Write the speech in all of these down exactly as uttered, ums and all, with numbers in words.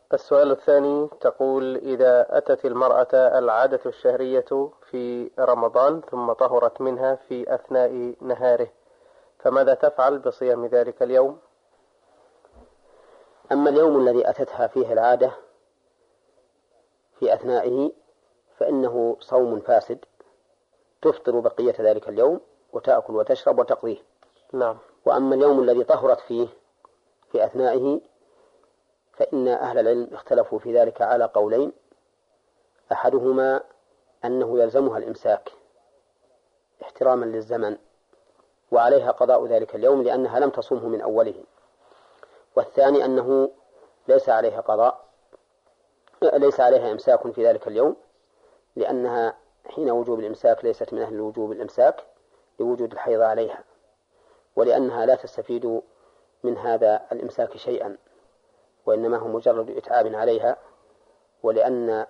السؤال الثاني تقول: إذا أتت المرأة العادة الشهرية في رمضان ثم طهرت منها في أثناء نهاره، فماذا تفعل بصيام ذلك اليوم؟ أما اليوم الذي أتتها فيه العادة في أثنائه فإنه صوم فاسد، تفطر بقية ذلك اليوم وتأكل وتشرب وتقضيه. نعم. وأما اليوم الذي طهرت فيه في أثنائه فإن أهل العلم اختلفوا في ذلك على قولين: أحدهما أنه يلزمها الإمساك احتراما للزمن وعليها قضاء ذلك اليوم لأنها لم تصومه من أوله، والثاني أنه ليس عليها قضاء ليس عليها إمساك في ذلك اليوم، لأنها حين وجوب الإمساك ليست من أهل وجوب الإمساك لوجود الحيض عليها، ولأنها لا تستفيد من هذا الإمساك شيئا، وإنما هو مجرد إتعاب عليها، ولأن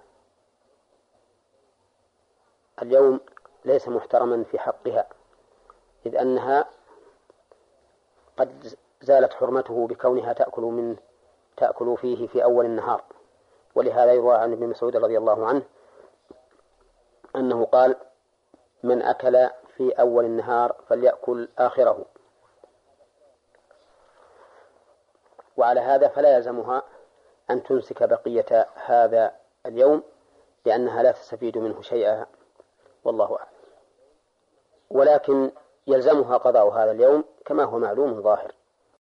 اليوم ليس محترما في حقها، إذ أنها قد زالت حرمته بكونها تأكل منه تأكل فيه في أول النهار. ولهذا يروى عن ابن مسعود رضي الله عنه أنه قال: من أكل في أول النهار فليأكل آخره. وعلى هذا فلا يلزمها أن تمسك بقية هذا اليوم لأنها لا تستفيد منه شيئا، والله أعلم. ولكن يلزمها قضاء هذا اليوم كما هو معلوم ظاهر.